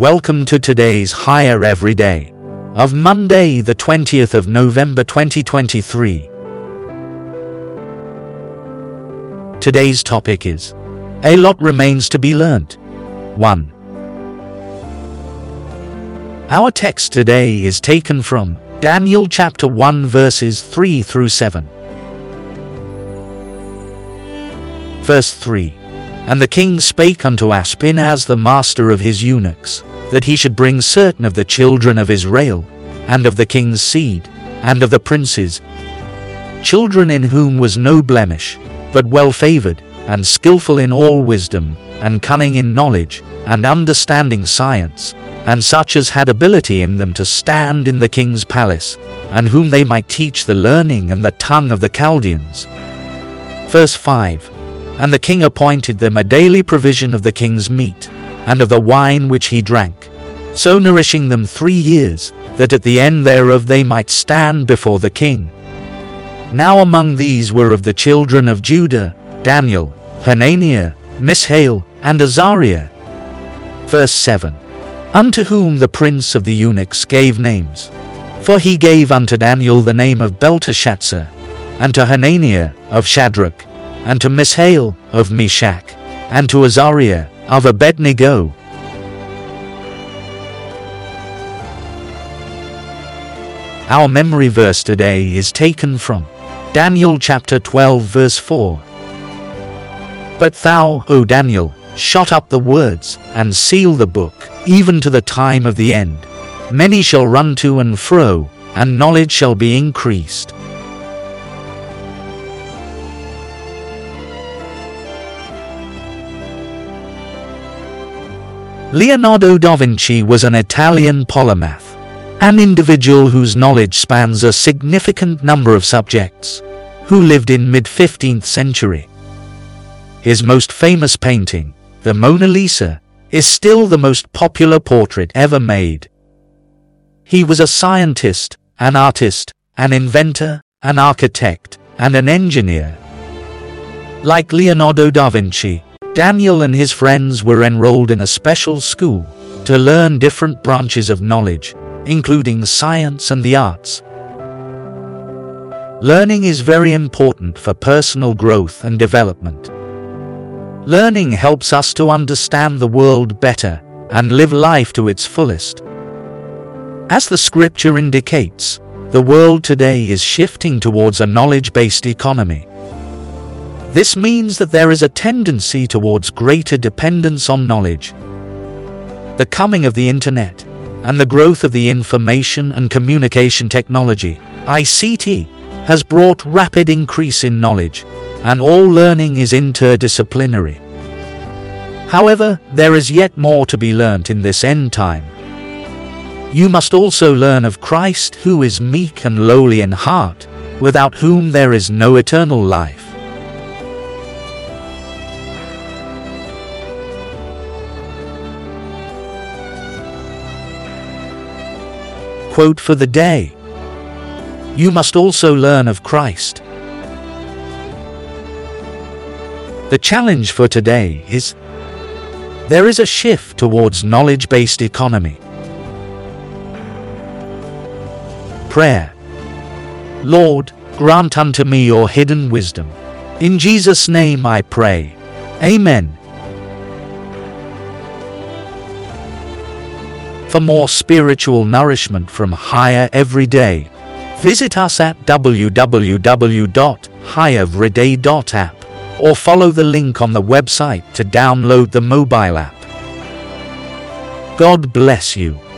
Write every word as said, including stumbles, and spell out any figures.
Welcome to today's Higher Everyday of Monday, the twentieth of November twenty twenty-three. Today's topic is, A lot remains to be learnt. one. Our text today is taken from Daniel chapter one verses three through seven. Verse three. And the king spake unto Ashpenaz the master of his eunuchs, that he should bring certain of the children of Israel, and of the king's seed, and of the princes, children in whom was no blemish, but well favoured, and skilful in all wisdom, and cunning in knowledge, and understanding science, and such as had ability in them to stand in the king's palace, and whom they might teach the learning and the tongue of the Chaldeans. Verse five. And the king appointed them a daily provision of the king's meat, and of the wine which he drank, so nourishing them three years, that at the end thereof they might stand before the king. Now among these were of the children of Judah, Daniel, Hananiah, Mishael, and Azariah. Verse seven. Unto whom the prince of the eunuchs gave names. For he gave unto Daniel the name of Belteshazzar, and to Hananiah of Shadrach, and to Mishael of Meshach, and to Azariah of Abednego. Our memory verse today is taken from Daniel chapter twelve verse four. But thou, O Daniel, shut up the words, and seal the book, even to the time of the end. Many shall run to and fro, and knowledge shall be increased. Leonardo da Vinci was an Italian polymath, an individual whose knowledge spans a significant number of subjects, who lived in mid-fifteenth century. His most famous painting, the Mona Lisa, is still the most popular portrait ever made. He was a scientist, an artist, an inventor, an architect, and an engineer. Like Leonardo da Vinci, Daniel and his friends were enrolled in a special school to learn different branches of knowledge, including science and the arts. Learning is very important for personal growth and development. Learning helps us to understand the world better and live life to its fullest. As the scripture indicates, the world today is shifting towards a knowledge-based economy. This means that there is a tendency towards greater dependence on knowledge. The coming of the internet and the growth of the information and communication technology, I C T, has brought rapid increase in knowledge, and all learning is interdisciplinary. However, there is yet more to be learnt in this end time. You must also learn of Christ, who is meek and lowly in heart, without whom there is no eternal life. Quote for the day. You must also learn of Christ. The challenge for today is, there is a shift towards knowledge-based economy. Prayer. Lord, grant unto me your hidden wisdom. In Jesus' name I pray. Amen. For more spiritual nourishment from Higher Everyday, visit us at w w w dot higher everyday dot app or follow the link on the website to download the mobile app. God bless you.